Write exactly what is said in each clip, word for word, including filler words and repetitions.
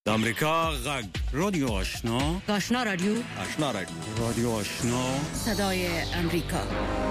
د امریکا غږ رادیو آشنا آشنا رادیو آشنا رادیو رادیو آشنا صدای امریکا.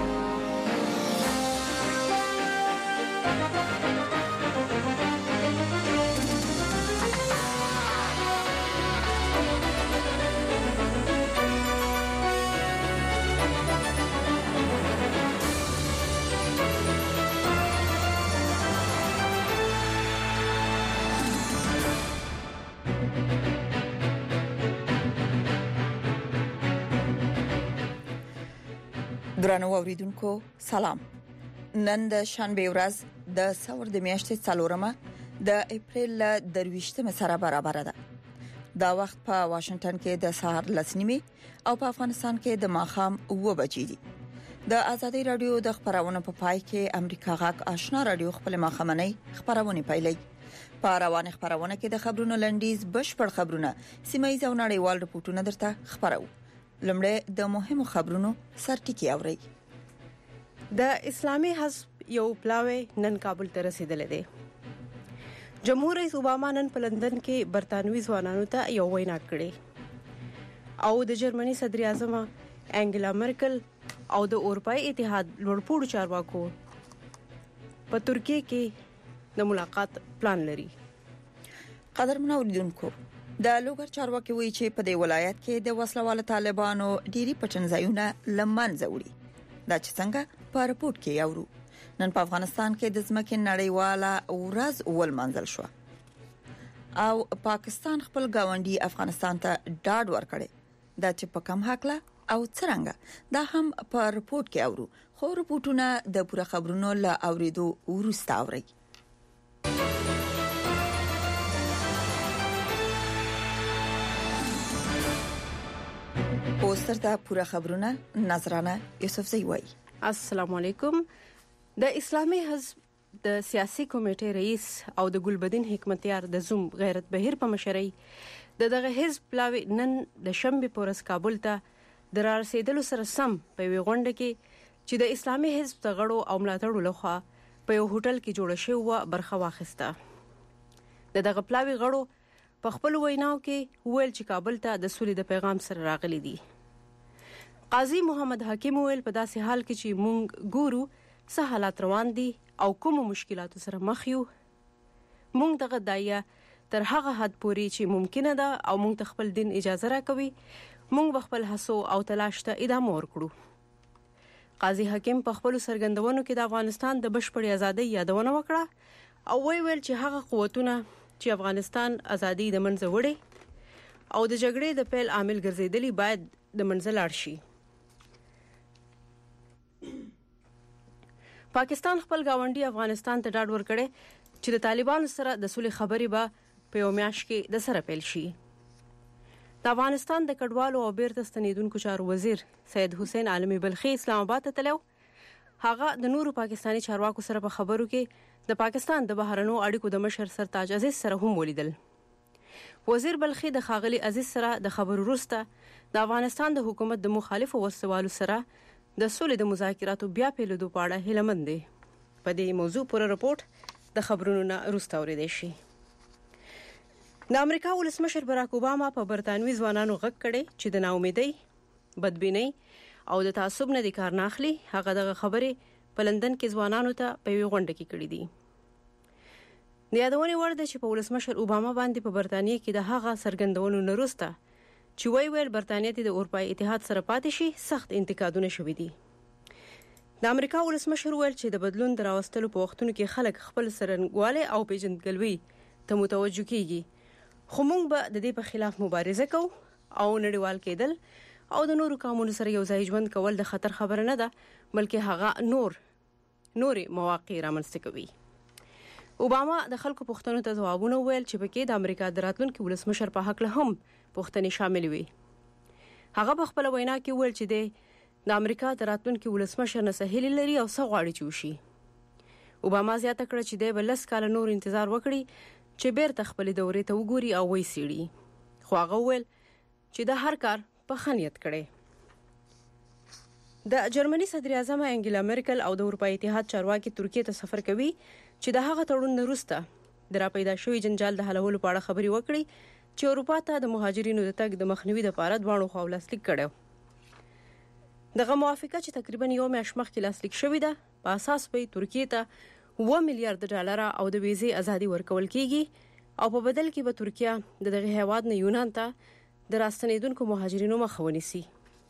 درنو اوریدونکو سلام. نن د شنبه ورځ د څلور د میاشتې څلورمه د اپریل درویشتمه سره برابر ده. دا وخت په واشنگټن کې د سهار لسنیمه او په افغانستان کې د ماښام اوه بجې دي. د ازادي رادیو د خبرونو په پای کې امریکا غږ آشنا رادیو خپل ماښامنۍ خبرونه پیلي. په روانه خبرونه کې د خبرونو لنډیز بشپړ خبرونه سیمایي او نړیوال رپورټونه درته خبرو. لمړی د مهمو خبرونو سرټکی اوري. د اسلامي حزب یو پلاوی نن کابل ته رسیدلی دی. جمهور رئیس اوباما نن په لندن کې برتانوي ځوانانو ته یو وینا کړې او د جرمني صدر اعظم انګلا مرکل او د اروپای اتحاد لوړپوړو چارواکو په ترکیه کې د ملاقات پلان لري. قدرمن اوریدونکو، د لوګر چارواکي وایي چې په دې ولایت کې د وسلوال طالبانو ډيري پټنځایونه لمنځه وړي. دا چې څنګه په رپورت کې یورو. نن په افغانستان کې د ځمکې نړیواله ورځ ولمنځل شو او پاکستان خپل گاونډي افغانستان ته ډاډ ورکړي. دا چې په کم حقله او څنګه دا هم په رپورت کې یورو. خو رپورټونه د پوره خبرونو له اوریدو ورسته اوري. پوسټر ته پوره خبرونه نظرانه یوسف زیوی. السلام علیکم. د اسلامي حزب د سیاسي کمیټې رئیس او د ګلبدین حکمتیار د زوم غیرت بهیر په مشرۍ د دغه حزب پلاوی نن د شنبه پورس کابل ته درارسېدلو سره سم په وی غونډه کې چې د اسلامي حزب د غړو او ملاتړو لخوا په یو هوټل کې جوړ شوی برخه واخیسته. د دغه پلاوی غړو په خپل ویناو کې ویل چې کابل ته د سولې د پیغام سره راغلي دي. قاضي محمد حکیم ویل په داسې حال کې چې مونږ ګورو څه حالات روان دي او کوم مشکلاتو سره مخ یو، مونږ دغه دایه تر هغه حد پورې چې ممکنه ده او مونږ ته خپل دین اجازه راکوي مونږ خپل هڅو او تلاش ته ادامه ورکړو. قاضي حکیم په خپل سرګندونو کې د افغانستان د بشپړې ازادۍ یادونه وکړه او ویل چې هغه قوتونه چې افغانستان ازادي د منځه وړي او د جګړې د پیل عامل ګرځیدلی باید د منځه لاړ شي. پاکستان خپل گاونډي افغانستان ته ډاډ ورکړي چې د طالبانو سره د صلح خبرې به په یو میاشت کې د سره پیل شي. د افغانستان د کډوالو او بیرته ستنیدونکو چارو وزیر سید حسین عالمی بلخی اسلام آباد ته تلو. هغه د نورو پاکستانی چارواکو سره په خبرو کې د پاکستان د بهرنو اړیکو د مشر سرتاج عزیز سره هم ولیدل. وزیر بلخی د خاغلی عزیز سره د خبرو وروسته د افغانستان د حکومت د مخالفو وسوالو سره د سولې د مذاکراتو بیا پیلېدو په اړه هیلهمند دي. په دې موضوع پوره رپورت د خبرونو نه وروسته اورېدای شي. د امریکا ولسمشر براک اوباما په برتانوي ځوانانو غږ کړي چې د ناامیدۍ، بدبینۍ او د تعصب نه د کار نه اخلي. هغه دغه خبرې په لندن کې ځوانانو ته په یو غونډه کې کړې دي. د یادونې وړ ده چې په ولسمشر اوباما باندې په برتانیې کې د هغه سرګندونو نه وروسته چې وی ویل برتانیې ته د اروپای اتحاد سره پاتې شي سخت انتقادونه شوي دي. د امریکا ولسمشر ویل چې د بدلون دراوستلو په وختونو کې خلک خپل سرنګواله او پیژندګلوي ته متوجه کیږي، خو موږ به د دې په خلاف مبارزه کوو او نړیوال کېدل او د نورو قومونو سره یو ځای ژوند کول د خطر خبره نه ده، بلکې هغه نور نورې مواقع رامنځته کوي. اوباما د خلکو پوښتنو ته ځوابونه ویل چې پکې د امریکا د راتلونکي ولسمشر په حق له هم پوښتنې شامل وي. هغه په خپل وینا کې ویل چې د امریکا د راتلونکي ولسمشر نه سهیل لري او څه غواړي چې وشي. اوباما زیاته کړه چې د بلس کال نور انتظار وکړي چې بیرته خپل دورې ته وګوري او وایي سیړي، خو هغه ویل چې د هر کار په خنیت کړي. د جرمني صدر اعظم انګلا مرکل او د اروپای اتحاد چارواکي ترکیه ته سفر کوي چې د هغه تړون وروسته د را پیدا شوی جنجال د حلولو په اړه خبري وکړي. چې اروپا ته د مهاجرینو د تګ د مخنیوي لپاره دواړو خواو لاسلیک کړی. دغه موافقه چې تقریبا یو میاشت مخکې لاسلیک شوې ده په اساس به ترکیه ته اوه میلیارډ ډالر او د ویزې ازادي ورکول کیږي او په بدل کې به ترکیه د دغه هیواد نه یونان ته د راستنیدونکو مهاجرینو مخه ونیسي.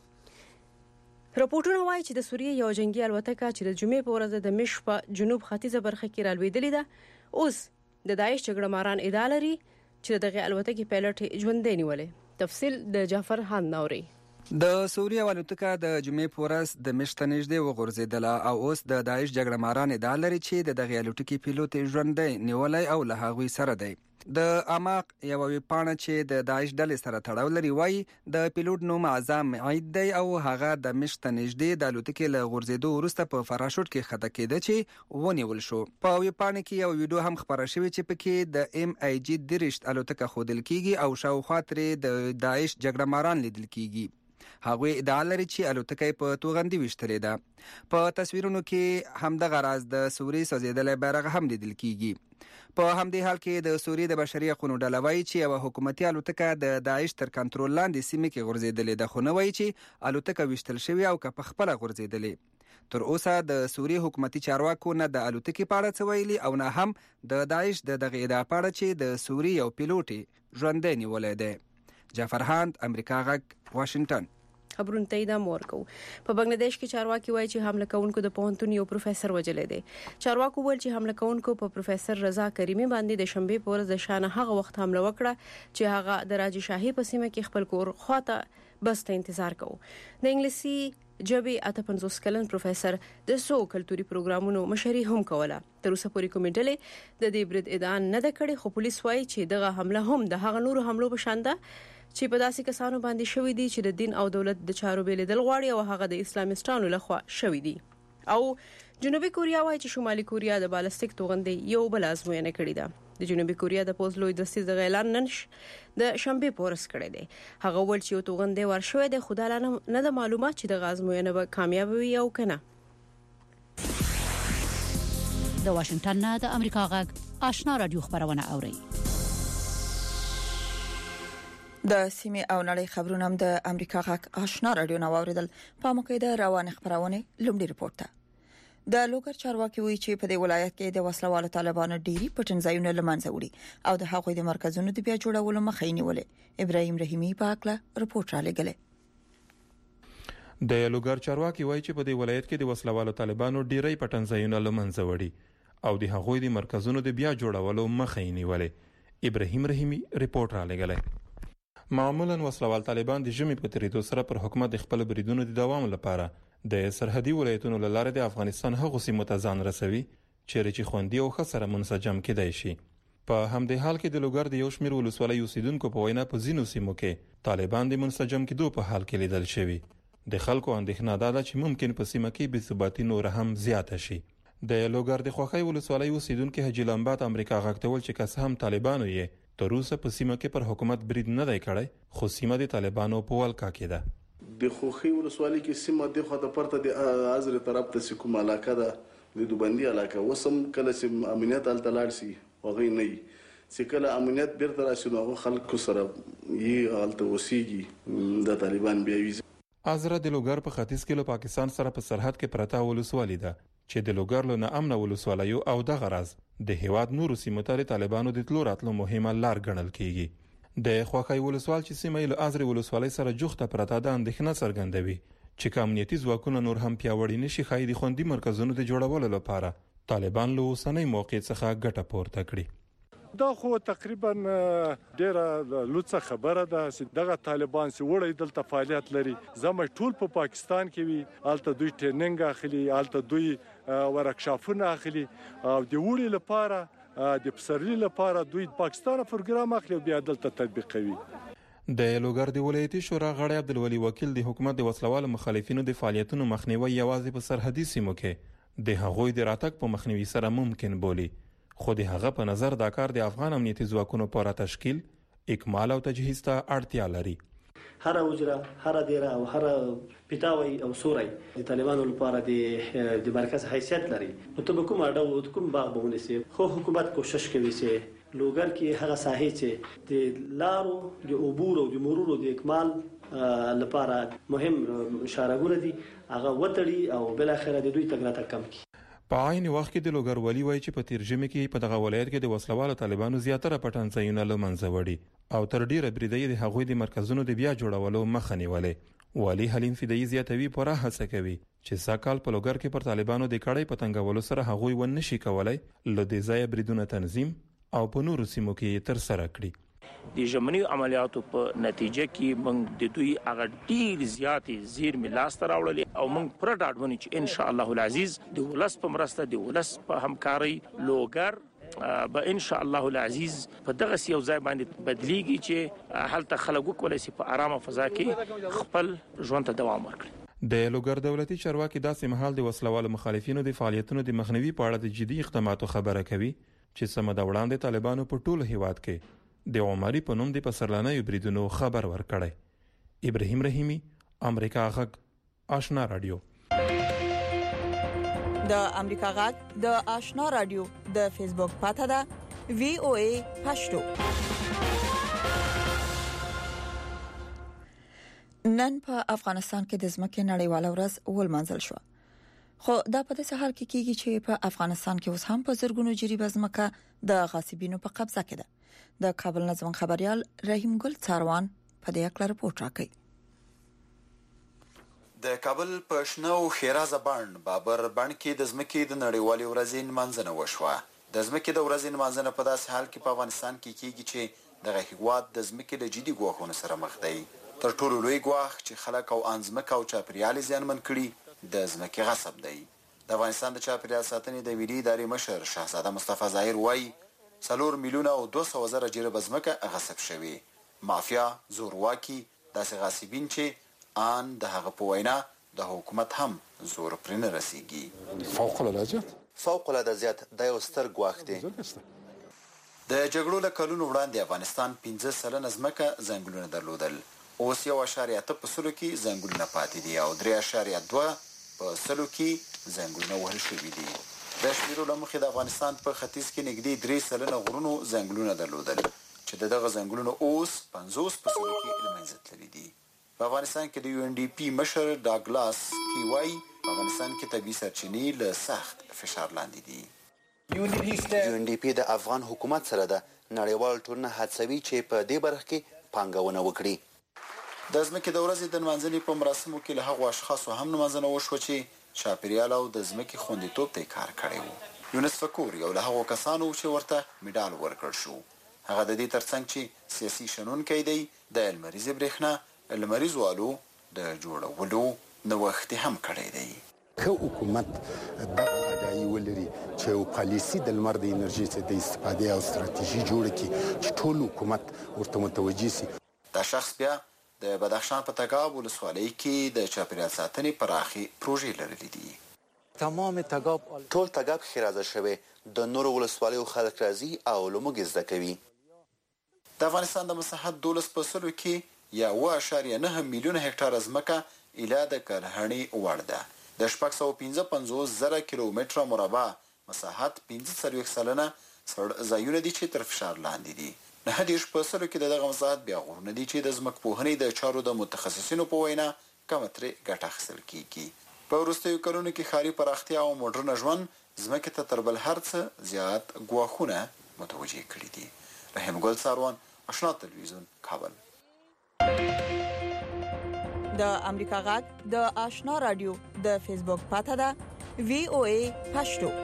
راپورټونه وایي چې د سوریې یو جنگي الوتکه چې د جمعې په ورځ د دمشق په جنوب ختیځه برخه کې رالوېدلې ده اوس د داعش جګړه ماران ادعا لري چې دغه الوتکې پایلټ ژوندی نیولې. تفصیل د جعفر هان نوري. د سوریې الوتکه د جمعې په ورځ د دمشق ته نږدې وغورځېدله او اوس د داعش جګړه ماران ادعا لري چې د دغې الوتکې پیلوټ ژوندی نیولی او له هغوی سره دی. د اماق یوه ویبپاڼه چې د داعش ډلې سره تړاو لري وایي د پیلوټ نوم اعظم عید دی او هغه د دمشق ته نږدې د الوتکې له غورځېدو وروسته په فراشوټ کې ښکته کېده چې ونیول شو. په ویبپاڼه کې یو ویډیو هم خپره شوې چې پکې د ایم ای جي دېرش الوتکه ښودل کیږي او شاوخوا ترې د داعش جګړه ماران لیدل کیږي. هغوی ادعا لري چې الوتکه په توغندي ویشتلې ده. په تصویرونو کې همدغه راز د سوریې سوځېدلی بیرغ هم لیدل کیږي. په همدې حال کې د سوریې د بشري حقوقو ډله وایي چې یوه حکومتي الوتکه د داعش تر کنټرول لاندې سیمې کې غورځېدلې ده، خو نه وایي چې الوتکه ویشتل شوې او که په خپله غورځېدلې. تر اوسه د سوریې حکومتي چارواکو نه د الوتکې په اړه څه ویلي او نه هم د داعش د دغې ادعا په اړه چې د سوریې یو پیلوټ ژوندی نیولی دی. جعفر هاند، امریکا غږ، واشنګټن. خبرونه ته ادامه ورکو. په بنگلاديش کې چارواکي وایي چې حمله کوونکو د پوهنتون یو پروفیسور وژلی دی. چارواکو ویل چې حمله کوونکو په پروفیسور رضا کریمي باندې د شنبې په ورځ د شانه هغه وخت حمله وکړه چې هغه د راجي شاهي په سیمه کې خپل کور خواته بس ته انتظار کوو. د انګلیسي ژبې اته پنځوس کلن پروفیسور د څو کلتوري پروګرامونو مشري هم کوله. تر اوسه پورې کومې ډلې د دې برید ادعا نه ده کړې، خو پولیس وایي چې دغه حمله هم د هغه نورو حملو په شان ده چې په داسې کسانو باندې شوې دي چې د دین او دولت د چارو بیلیدل غواړي او هغه د اسلامستانو لخوا شوې دي. او جنوبي کوریا وایي چې شمالي کوریا د بالستیک توغندۍ یو بل ازموینه کړې ده. د جنوبي کوریا د پوز لوی دستیز د اعلان نن د شنبې په ورځ کړی دی. هغه ویل چې یو توغندۍ ورشوې ده، خو دا نه د معلومات چې د ازموینه به کامیاب وي او کنه. د واشنګټن نه د امریکا غږ آشنا رادیو خبرونه اوري. د سیمې او نړۍ خبرونه هم د امریکا غږ آشنا رادیو نو اوریدل. په موقع د روان خبرونه لومړی رپورټ ته د لوګر چارواکي وی چې په دې ولایت کې د وسلوالو طالبانو ډيري پټنځایونه لمنځه وړي او د هغوی د مرکزونو د بیا جوړولو مخه یې نیولې. ابراهیم رحیمی په اکله رپورټ را لګلې. د لوګر چارواکي وایي چې په دې ولایت کې د وسلوالو طالبانو ډيري پټنځایونه لمنځه وړي او د هغوی د مرکزونو د بیا جوړولو مخه یې نیولې. ابراهیم رحیمی رپورټ را لګلې. معمولا وسلوال طالبان د جمعې په تریدو سره پر حکومت د خپل بریدونو د دوام لپاره د سرحدي ولایتونو لاره د افغانستان هغو سیمو ته ځان رسوي چې خوندي او ښه سره منسجم کېدای شي. په همدې حال کې د لوګر د یو شمېر ولسوالۍ اوسیدونکو په وینا په ځینو سیمو کې طالبان د منسجم کېدو په حال کې لیدل شوي. د خلکو اندېښنه ده چې ممکن په سیمه کې بې ثباتي نور هم زیاته شي. د لوګر د خوخۍ ولسوالۍ اوسیدونکو حاجی لمبات امریکا غږ ته ویل چې که هم طالبانو یې تر اوسه په سیمه کې پر حکومت برید نه دی کړی، خو سیمه د طالبانو په ولکه کې ده. د خوخي ولسوالۍ کې سیمه د خو د پرته د ازر طرف ته کومه علاقه ده د دوبندي علاقه وسم کله چې امنیت التلار سي وغي نه چې کله امنیت بیرته راشي نو خلکو سره یې الته وسیږي د طالبان بیا ویزه. ازره د لوګر په ختیځ کې له پاکستان سره په سرحد کې پرتا ولسوالۍ ده چې د لوګر له ناامنه ولسوالیو او د غرض د هیواد نورو سیمو ته طالبانو د تلو راتلو مهمه لار ګڼل کیږي. د خوخای ولسوال چې سیمه له ازرې ولسوالۍ سره جوخته پرتا ده اندېښنه څرګندوي چې کمنیتي ځواکونه نور هم پیاوړي نشي خای د خوندي مرکزونو د جوړولو لپاره طالبان له اوسنۍ موقع څخه ګټه پورته کړي. دا خو تقریبا ډیره لوڅه خبره ده چې دغه طالبان چې وړي دلته فعالیت لري زموږ ټول په پا پاکستان کې وي، الته دوی ټریننګ اخلي، الته دوی ورکشاپونه اخلي او د وړي لپاره د پسرلی لپاره دوی پاکستان پروګرام اخلي بیا دلته تطبیقوي. د لوګر د ولایتي شورا غړی عبدالولي وکیل د حکومت د وسلوال مخالفینو د فعالیتونو مخنیوي یوازې په سرحدي سیمو کې د هغوی د راتګ په مخنیوي سره ممکن بولي، خو د هغه په نظر دا کار د افغان امنیتي ځواکونو لپاره تشکیل، اکمال او تجهیز ته اړتیا لري. هر وجره، هر دیره او هر پیتاوي او سوري د طالبانو لپاره د د مرکز حیثیت لري. نو ته کوم اډه او کوم باغ بونه سي خو حکومت کوشش کوي چې لوګر کې هغه ساحې چې د لارو د عبور او د مرور او د اکمال لپاره مهم اشارهګونه دي هغه وتړي او بل اخر د دوی تګ راتګ کم کړي. په عین وخت کې د لوګر ولی وایي چې په تیر ژمي کې په دغه ولایت کې د وسلوالو طالبانو زیاتره پټن ځایونه له منځه وړي او تر ډیره بریدي د هغوی د مرکزونو د بیا جوړولو مخه نیولې. والی حلیم فدایي زیاتوي پوره هڅه کوي چې ساکال په لوګر کې پر طالبانو د کړۍ پتنګولو سره هغوی ون نشي کولای له دې ځای بریدونه تنظیم او په نورو سیمو کې تر سره کړي. د ژمنی عملیاتو په نتیجه کې موږ د دوی هغه ډیر زیاتې زیرمې لاس ته راوړلې او موږ پوره ډاډ ونی چې ان شاء الله العزیز د ولس په مرسته د ولس په همکاري لوګر به ان شاء الله العزیز په دغه یو ځای باندې بدلیږي چې هلته خلک وکولای شي په آرامه فضا کې خپل ژوند ته دوام ورکړي. د لوګر دولتي چارواکي داسې مهال د وسلوالو مخالفینو د فعالیتونو د مخنیوي په اړه د جدي اقداماتو خبره کوي چې سم د وړاندې طالبانو په ټول هیواد کې د عمري په نوم د پسرلانه بریدونو خبر ورکړی. ابراهیم رحیمی، امریکا غږ، آشنا رادیو. د امریکا غږ د آشنا رادیو د فیسبوک پاته ده وی او ای پښتو. نن په افغانستان کې د ځمکې نړیواله ورځ ولمانځل شو. خو دا په داسې حال کې کیږي چې په افغانستان کې اوس هم په زرګونو جریبه ځمکه د غاصبینو په قبضه کې ده. د کابل نظم خبريال رحیم ګل څاروان په دې اړه راپور راکړي. د کابل په شنو خیرازه بڼ بابر بڼ کې د ځمکې د نړیوالې ورځې نمانځنه وشوه. د ځمکې د ورځې نمانځنه په داسې حال کې په افغانستان کې کیږي چې دغه هیواد د ځمکې له جدي ګواښونو سره مخ دی. تر ټولو لوی ګواښ چې خلک او ان ځمکه او چاپیریال زیانمن کړي د ځمکې غصب دی. د افغانستان د چاپیریال ساتنې د ملي ادارې مشر شاهزاده مصطفی ظاهر وایي څلور میلیونه او دوه سوه زره جریبه ځمکه غصب شوې. مافیا زورواکي داسې غاصبین چې ان د هغه په وینا د حکومت هم زور پرې نه رسیږي. فوق العاده زیات فوق العاده زیات د یو ستر ګواښ دی. د جګړو له کلونو وړاندې افغانستان پنځه سلنه ځمکه ځنګلونه درلودل. اوس یو اشاریه اته په سلو کې ځنګلونه پاتې دي او درې اشاریه دوه په سلو کې ځنګلونه وهل شوي دي. د شمیرو له مخې د افغانستان په ختیځ کې نږدې درې سلنه غرونو ځنګلونه درلودل چې د دغه ځنګلونو اوس پنځوس په سلو کې له منځه تللي دي. په افغانستان کې د یو ان ډي پي مشر ډاګلاس کی وایي په افغانستان کې طبیعي سرچینې له سخت فشار لاندې دي. یو ان ډي پي د افغان حکومت سره د نړیوال ټولنه هڅوي چې په دې برخه کې پانګونه وکړي. د ځمکې د ورځې د نمانځنې په مراسمو کې له هغو اشخاصو هم نمانځنه وشوه چې چاپیریال او د ځمکې خوندیتوب ته کار کړی وو. یونس فکور یو له هغو کسانو چې ورته میډال ورکړل شو. هغه د دې ترڅنګ چې سیاسي شنونکی دی د لمریزې برېښنا لمریزو آلو د جوړولو نوښت هم کړی دی. که حکومت دغه اډایي ولري چې یو پالیسي د لمر د انرژي څخه د استفادې او ستراتیژي جوړه کړي چې ټول حکومت ورته متوجه شي. دا شخص بیا د بدخشان په تګاب ولسوالۍ کې د چاپیریال ساتنې پراخي پروژې لرلې دي. تمام تګاب ټول تګاب خیرازه شوی د نورو ولسوالیو خلک راځي او لموږ زده کوي. د افغانستان د مساحت دولس په سلو کې یا اوه اشاریه نهه میلیونه هکټاره ځمکه ایله د کرهڼې وړ ده. د شپږ سوه پنځه پنځوس زره کیلومتره مربع مساحت پنځه څلوېښت سلنه سړ ځایونه دي چې تر فشار لاندې دي. نه دېرش په سلو کې د دغه مساحت بیا غرونه دي چې د ځمکپوهنې د چارو د متخصصینو په وینا کمه ترې ګټه اخیستل کیږي. په وروستیو کلونو کې ښاري پراختیا او موډرنه ژوند ځمکې ته تر بل هر څه زیات ګواښونه متوجه کړي دي. رحیم ګل څاروان، آشنا تلویزیون، کابل. د امریکا غږ د آشنا رادیو د فیسبوک پاته ده وی او ای پښتو.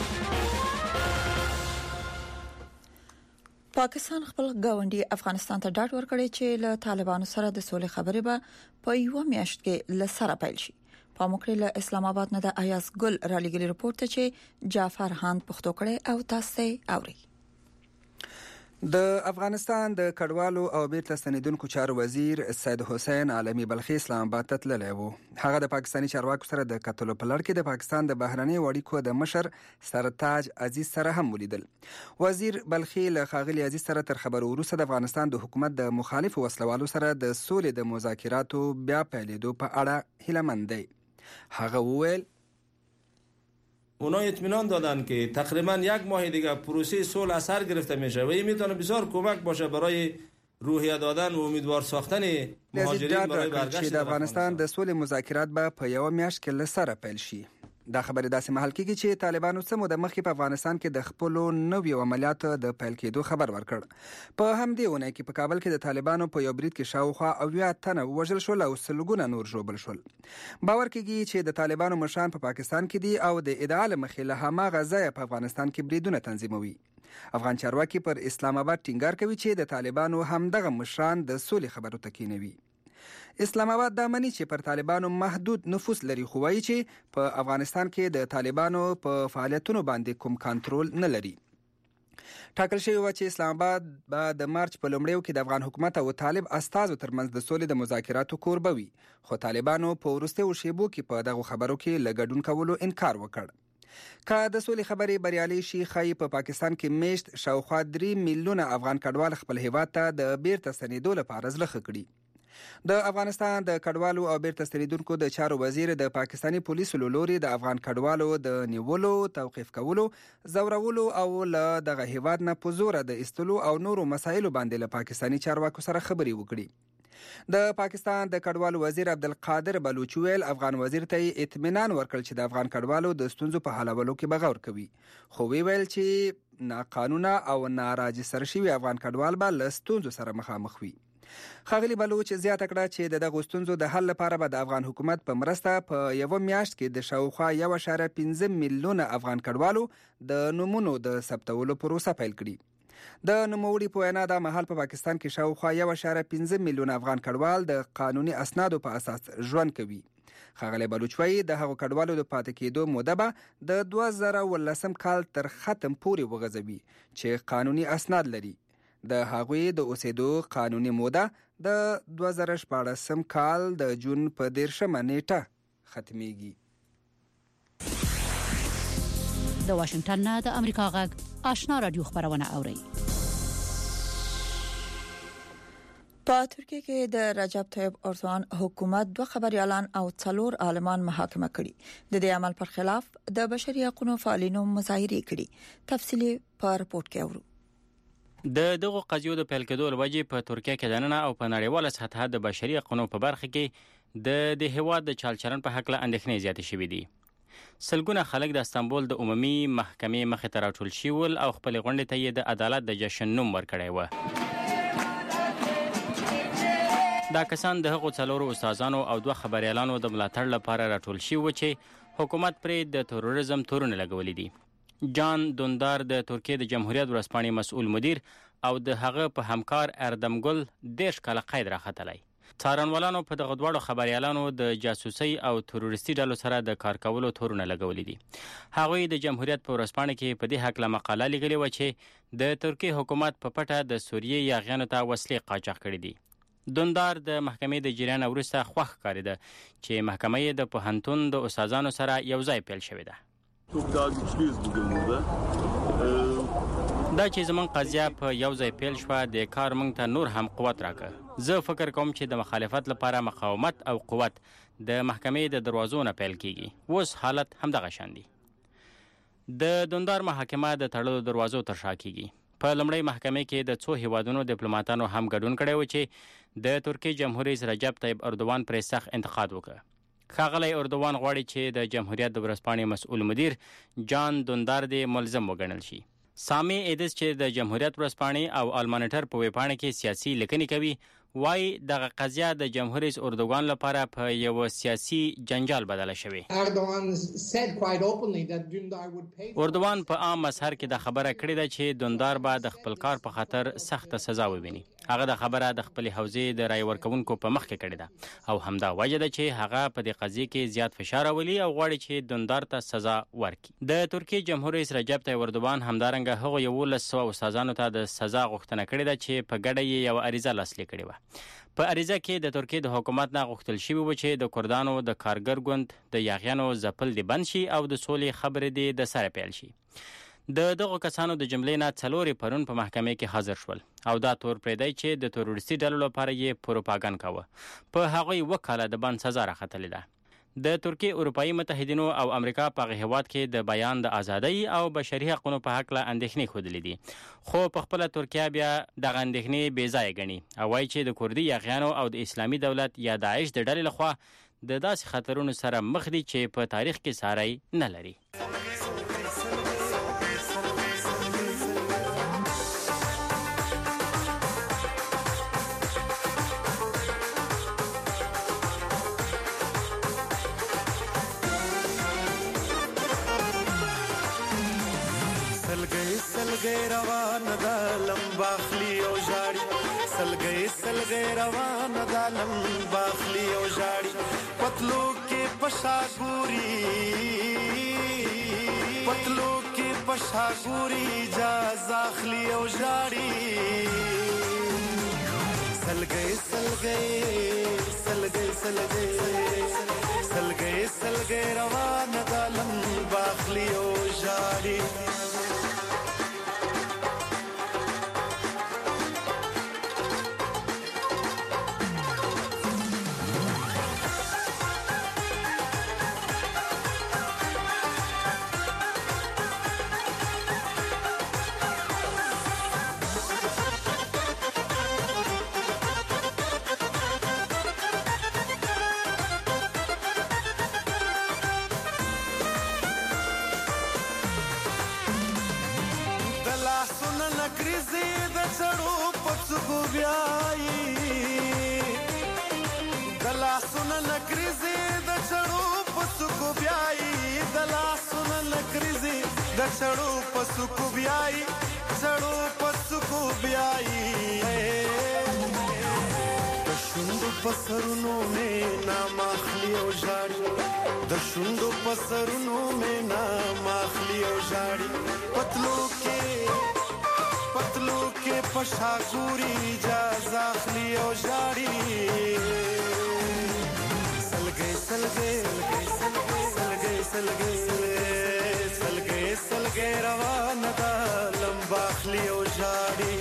پاکستان خپل گاونډي افغانستان ته ډاډ ورکړی چې له طالبانو سره د سولې خبرې به په یو میاشت کې لسره پیل شي. په موکل له اسلام آباد نه د ایاس ګل را لګلی رپورت چې جعفر هاند پښتو کړي او تاسو اوري. د افغانستان د کډوالو او بیرته ستنیدونکو چارو وزیر سید حسین عالمی بلخي اسلام آباد ته تللی و. هغه د پاکستاني چارواکو سره د کتلو په لړ کې د پاکستان د بهرنی اړیکو د مشر سرتاج عزیز سره هم ولیدل. وزیر بلخي له ښاغلي عزیز سره تر خبرو وروسته د افغانستان د حکومت د مخالفو وسلوالو سره د سولې د مذاکراتو بیا پیلېدو په اړه هیله مند دی. هغه وویل اونا اطمینان دادن که تقریبا یک ماه دیگه پروسه صلح از سر گرفته میشه و این میتونه بسیار کمک باشه برای روحیه دادن و امیدوار ساختن مهاجرین برای برگشت د افغانستان د سولې مذاکرات به په یو میاشت کې له سره پیل شي. دا خبره داسې مهال کېږي چې طالبانو څه موده مخکې په افغانستان کې د خپلو نویو عملیاتو د پیل کېدو خبر ورکړ. په همدې اونۍ کې په کابل کې د طالبانو په یو برید کې شاوخوا اویا تنه وژل شول او سلګونه نور ژوبل شل. باور کېږي چې د طالبانو مشران په پا پاکستان کې دي او د ادعا له مخې له هماغه ځایه په افغانستان کې بریدونه تنظیموي. افغان چارواکي پر اسلام آباد ټینګار کوي چې د طالبانو همدغه مشران د سولې خبرو ته کېنوي. اسلام آباد دا مني چې پر طالبانو محدود نفوذ لري، خو وایي چې په افغانستان کې د طالبانو په فعالیتونو باندې کوم کنټرول نه لري. ټاکل شوی و چې اسلام آباد به د مارچ په لومړیو کې د افغان حکومت او طالب استازو ترمنځ د سولې د مذاکراتو کوربه وي، خو طالبانو په وروستیو شیبو کې په دغو خبرو کې له ګډون کولو انکار وکړ. که د سولې خبرې بریالۍ شي، ښایي په پاکستان کې میشت شاوخوا درې میلیونه افغان کډوال خپل هیواد ته د بیرته ستنېدو لپاره زړه ښه کړي. د افغانستان د کډوالو او بیرته ستنېدونکو د چارو وزیر د پاکستاني پولیسو له لوري د افغان کډوالو د نیولو، توقیف کولو، زورولو او له دغه هیواد نه په زوره د ایستلو او نورو مسایلو باندې له پاکستاني چارواکو سره خبرې وکړي. د پاکستان د کډوالو وزیر عبدالقادر بلوچ ویل افغان وزیر ته اطمینان ورکړ چې د افغان کډوالو د ستونزو په حلولو کې به غور کوي، خو وی ویل چې ناقانونه او ناراجستر شوي افغان کډوال به له ستونزو سره مخامخ وي. ښاغلي بلوچ زیاته کړه چې د دغو ستونزو د حل لپاره به د افغان حکومت په مرسته په یوه میاشت کې د شاوخوا یو اعشاریه پنځه میلیونه افغان کډوالو د نومونو د ثبتولو پروسه پیل کړي. د نوموړي په وینا دا مهال په پاکستان کې شاوخوا یو اعشاریه پنځه میلیونه افغان کډوال د قانوني اسنادو په اساس ژوند کوي. ښاغلی بلوچ وایي د هغو کډوالو د پاتې کېدو موده به د دوه زره اوولسم کال تر ختم پورې وغځوي چې قانوني اسناد لري. د هغوی د اوسېدو قانوني موده د دوه زره شپاړسم کال د جون په دېرشمه نیټه ختمیږي. د واشنگټن نه د امریکا غږ آشنا رادیو خبرونه اوري. په ترکیه کې د رجب طیب اردوغان حکومت دوه خبريالان او څلور عالمان محاکمه کړي. د دې عمل پر خلاف د بشري حقوقو فعالینو مظاهره کړي. تفصیلی په رپورت کې اورو. د دغه قضیو د پیل کېدو لوجې په ترکیه کې دننه او په نړیواله سطح د بشري حقوقو په برخه کې د د هیواد د چالچلن په حق له اندېښنې زیاتې شوې دي. سلګونه خلک د استانبول د عمومي محکمې مخې ته راټول شول او خپل غونډې ته یې د عدالت د جشن نوم ورکړی و. دا کسان د هغو څلورو استادانو او دوه خبريالانو د ملاتړ لپاره راټول شوي چې حکومت پرې د تروریزم تورونه لګولې دي. جان دوندار د ترکیه د جمهوریت ورځپاڼې مسؤل مدیر او د هغه په همکار اردمګل دیش کاله قید راختلی. څارنوالانو په دغه دواړو خبريالانو د جاسوسي او تروریستي ډلو سره د کار کولو تورونه لګولې دي. هغوی د جمهوریت په ورځپاڼه کې په دې هکله مقاله لیکلې و چې د ترکیه حکومت په پټه د سوریې یاغیانو ته وسلې قاچاق کړې دي. دوندار د محکمې د جریان وروسته خوښ ښکارېده چې محکمه یې د پوهنتون د استادانو سره یو ځای پیل شوې ده. دا چې زمون قضیه په یو ځای پیل شوه د کار موږ ته نور هم قوت راکړ. زه فکر کوم چې د مخالفت لپاره مقاومت او قوت د محکمې د دروازو نه پیل کیږي. اوس حالت همدغه شان دی. د دوندار محاکمه د تړلو دروازو تر شا کیږي. په لومړۍ محکمې کې د څو هیوادونو ډیپلوماټانو هم ګډون کړی و چې د ترکیې جمهور رئیس رجب طیب اردوغان پرې سخت انتقاد وکړ. ښاغلی اردوغان غواړي چې د جمهوریت د ورځپاڼې مسؤل مدیر جان دوندار دې ملزم وګڼل شي. سامي ایدس چې د جمهوریت ورځپاڼې او المانیټر په ویبپاڼه کې سیاسي لیکنې کوي وای دغه قضیه د جمهور رئیس اردوغان لپاره په یو سیاسي جنجال بدله شوې. اردوغان په عام مسحر کې د خبره کړې ده چې دوندار به د خپل کار په خاطر سخت سزا وویني. هغه د خبره د خپل حوزې د رای ورکونکو په مخ کې کړې ده او همدا وجه ده چې هغه په دې قضیه کې زیات فشار راولي او غواړي چې دوندار ته سزا ورکړي. د ترکیې جمهور رئیس رجب طیب اردوغان همدارنګه هغه یولس سوه استادانو ته د سزا غوښتنه کړې ده چې په ګډه یې یو عریضه لاسلیک کړې وه. په عریضه کې د ترکیې د حکومت نه غوښتل شوي و چې د کردانو د کارګر ګوند د یاغیانو ځپل دې بند شي او د سولې خبرې دې د سره پیل شي. د دغو کسانو د جملې نه څلورې پرون په محکمې کې حاضر شول او دا تور پرېدی چې د تروریستي ډلو لپاره یې پروپاګند کاوه. په هغوی اوه کاله د بند سزا راختلې ده. د ترکیه اروپایي متحدینو او امریکا په هیواد کې د بیان د ازادۍ او بشري حقوقو په حق له اندېښنې خوده لیدي، خو په خپل ترکیه بیا د اندېښنې بې ځای غني او وايي چې د کوردي یاغیانو او د اسلامي دولت یا داعش د ډلې لخوا د داسې خطرونو سره مخ دي چې په تاریخ کې ساری نه لري. سلګي روان دا لمباخلی او جاړي سلګي سلګي روان دا لمباخلی او جاړي پتلو کې پشا ګوري پتلو کې پشا ګوري جا زاخلی او جاړي سلګي سلګي سلګي سلګي سلګي سلګي روان دا لمباخلی او جاړي चढ़ो पसु को बियाई चढ़ो पसु को बियाई दशुंडो पसरुनो में नाम आखली ओ जाड़ी दशुंडो पसरुनो में नाम आखली ओ जाड़ी पतलो के पतलो के पशागुरी जा जाखली ओ जाड़ी सलगे सलगे सलगे सलगे सलगे सलगे روان دا لمباخلی او جاړي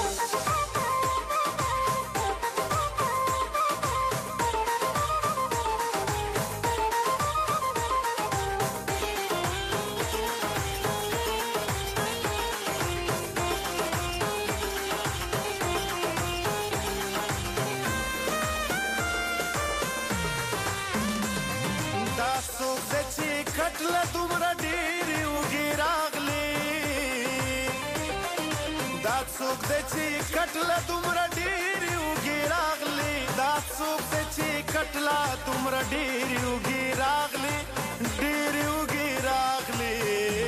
دا څوک د چې کټله دومره ډېرې وږې راغلې دا څوک د چې کټله دومره ډېرې وږې راغلې دا څوک د چې کټله دومره ډېرې وږې راغلې ډېرې وږې راغلې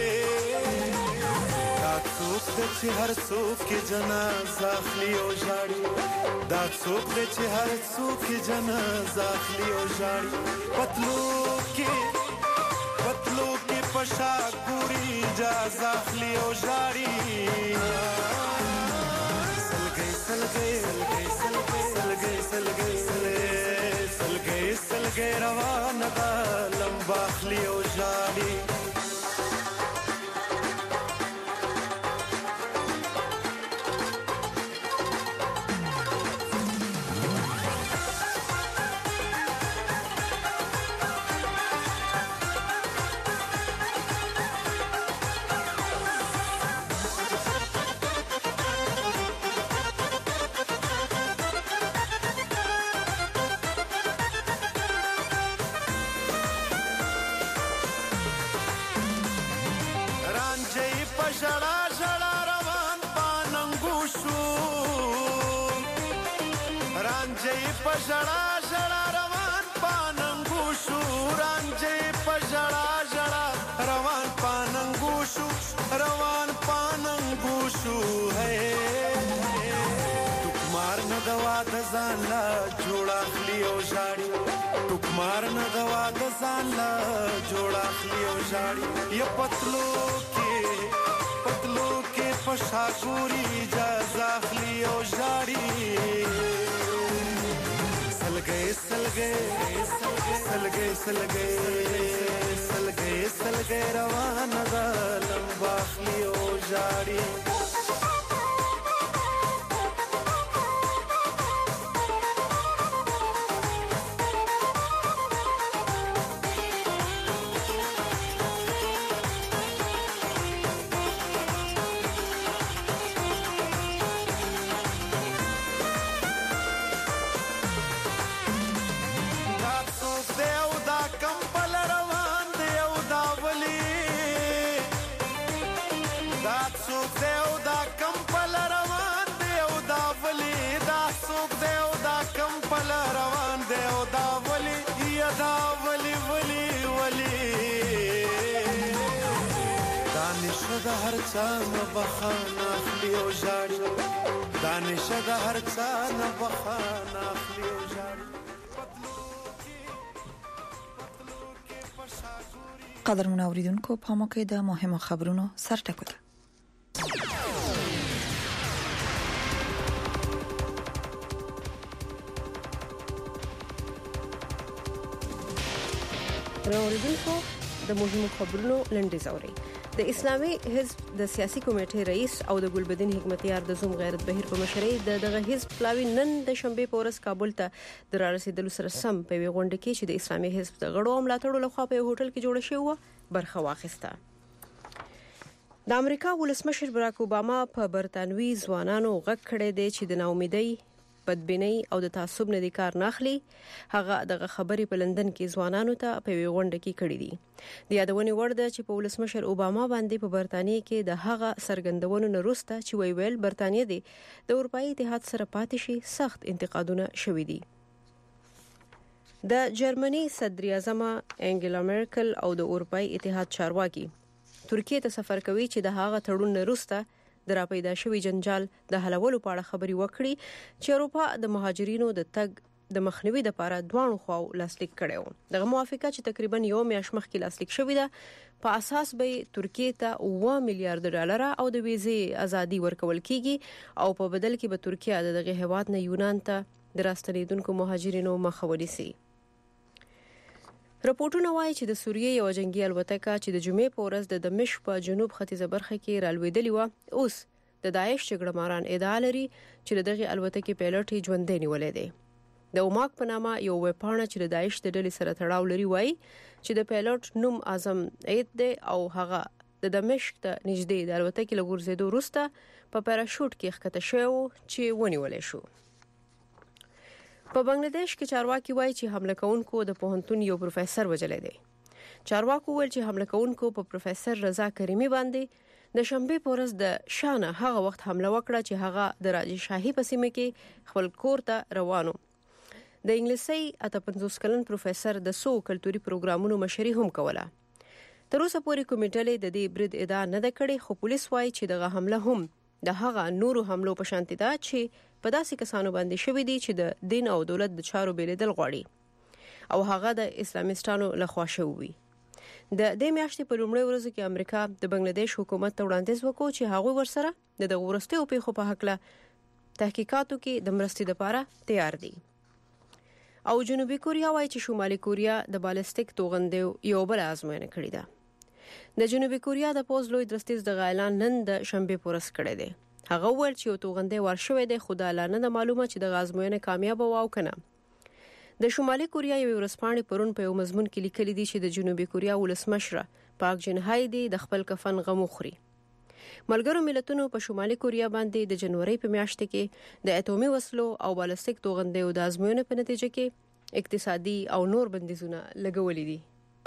دا څوک د چې هر څوک کې جنازه اخلي او ژاړي دا څوک د چې هر څوک کې جنازه اخلي او ژاړي پتلو کې پتلو کې پشا ګوري جا زاخلی او جاړي سلګي سلګي سلګي سلګي سلګي سلګي سلګي روان دا لمباخلی او جاړي ژړا ژړا روان پاننګو شو رانجې په ژړا ژړا روان پاننګو شو روان پاننګو شو ہے ټوکمار نه دوا د ځان لا جوړ اخلي او ژاړي ټوکمار نه دوا د ځان لا جوړ اخلي او ژاړي یا پتلو کې پتلو کې پشا ګوري جا زاخلي او ژاړي सलगे सलगे सलगे सलगे सलगे सलगे रवान दा लंबाखली ओ जाड़ी هر چا نه بخانه اخلي او ژاړي دانشه د هر چا نه بخانه اخلي او ژاړي قدرمن اوریدونکو په موقع د مهمو خبرونو سرټکو راوړونکو د مهمو خبرونو لنډیز اوري. د اسلامي حزب د سیاسي کمیټې رئیس او د ګلبدین حکمتیار د زوم غیرت بهیر په مشرۍ د دغه حزب پلاوی نن د شنبه په ورځ کابل ته د رارسیدلو سره سم په وی غونډه کې چې د اسلامي حزب د غړو ملاتړو لخوا په هوټل کې جوړ شوی و برخه واخیسته. د امریکا ولسمشر براک اوباما په برتانوي ځوانانو غږ کړی دی چې د ناامیدۍ بدبینۍ او د تعصب نه د کار ناخلي. هغه دغه خبرې په لندن کې ځوانانو ته په ویغونډه کې کړې دي. د یادونې وړ ده چې په ولسمشر اوباما باندې په برتانیې کې د هغه سرګندونو نه وروسته چې وی ویل برتانیې دی د اروپאי اتحاد سره پاتې شي سخت انتقادونه شوي دي. د جرمني صدر اعظم انګلا مرکل او د اروپאי اتحاد چارواکي ترکیه ته سفر کوي چې د هغه تړون نه وروسته د راپیدا شوی جنجال د حلولو په اړه خبري وکړي چې اروپا د مهاجرینو د تګ د مخنیوي لپاره دوانو خواو لاسلیک کړو. دغه موافقه چې تقریبا یو میاشت مخکې لاسلیک شوې ده په اساس به ترکیه ته اوه میلیارډ ډالر او د ویزې ازادي ورکول کیږي او په بدل کې به ترکیه دغه هیواد نه یونان ته د راستنیدونکو مهاجرینو مخه ونیسي. راپورټونه وایي چې د سوریې یو جنگي الوتکه چې د جمعې په ورځ د دمشق په جنوب ختیځه برخه کې رالوېدلې و اوس د داعش جګړهماران ادعا لري چې دغه الوتکې پیلوټ ژوندې نیولې دي. د اوماک په نامه یو وپاڼه چې د داعش د ډلې سره تړاو لري وایي چې د پیلوټ نوم اعظم عید دی او هغه د دمشق ته نږدې د الوتکې له ګرځېدو وروسته په پاراشوټ کې ښکته شو چې ونیولې شو. په بنگلاديش کې چارواکي وایي چې حمله کوونکو د پوهنتون یو پروفیسور وژلې دی. چارواکو ویل چې حمله کوونکو په پروفیسور رضا کریمی باندې د شنبه په ورځ د شانه هغه وخت حمله وکړه چې هغه د راجي شاهي په سیمه کې خپل کور ته روانو. د انګلیسي اته پنځوس کلن پروفیسور د سو کلتوري پروګرامونو مشري هم کوله. تر اوسه پورې کمیټه د دې برید ادعا نه ده کړې خو پولیس وایي چې دغه حمله هم د هغه نورو حملو په شانتي ده چې په داسې کسانو باندې شوې دي چې د دین او دولت د چارو بیلیدل غواړي او هغه د اسلامستانو لخوا شوی. د دې میاشتې په لومړۍ ورځ کې امریکا د بنگلاديش حکومت ته وړاندیز وکړ چې هغه ورسره د دغه ورستیو پیښو په حق له تحقیقاتو کې د مرستې لپاره تیار دي. او جنوبي کوریا وایي چې شمالي کوریا د بالستیک توغندې یو بل ازموینه کړې ده. د جنوبي کوریا د پوز لوی درستیز د اعلان نن د شنبه پورس کړی دی. هغه ویل چې یو توغندې ورشوې ده خو د اعلان نه معلومه چې د غازموینه کامیاب واو کنه. د شمالي کوریا یو ورسپانې پرون په یو مضمون کې لیکلي دي چې د جنوبي کوریا ولسمشر پاک جنهای دی د خپل کفن غم خوري. ملګرو ملتونو په شمالي کوریا باندې د جنوري په میاشت کې د اټومي وسلو او بالستیک توغندې د ازموینې په نتیجه کې اقتصادي او نور بندیزونه لګولې دي.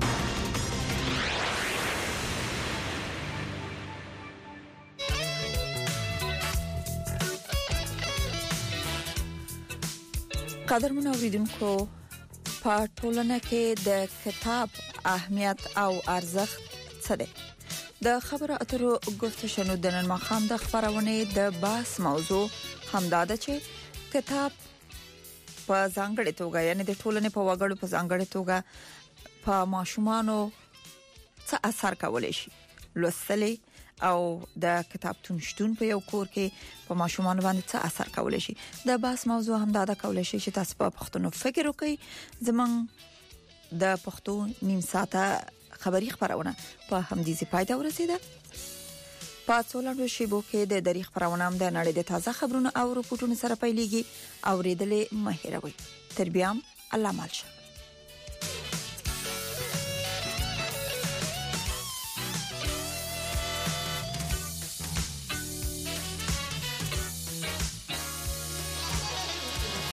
قدرمن اوریدونکو په ټولنه کې د کتاب اهمیت او ارزښت څه دی؟ د خبرو اترو گفتشنو د نن ماښام د خبرونه د بحث موضوع همدا ده چې کتاب په ځانګړې توګه یعنی د ټولنې په وګړو په ځانګړې توګه په ماشومانو څه اثر کولای شي. لوستلې او د کتابتون شتون په یو کور کې په ماشومان باندې څه اثر کولای شي. د بحث موضوع هم دا کولای شي چې تاسو په پښتون فکر وکړئ. زمون د پښتون نیم ساعته خبری خبرونه په همدې ځای پای ته ورسیده. په څولنو شیبو کې د دری خبرونه هم د نړۍ د تازه خبرونو او رپورټونو سره پیلېږي. اوریدلې مهیروي. تر بیا الله مالشه.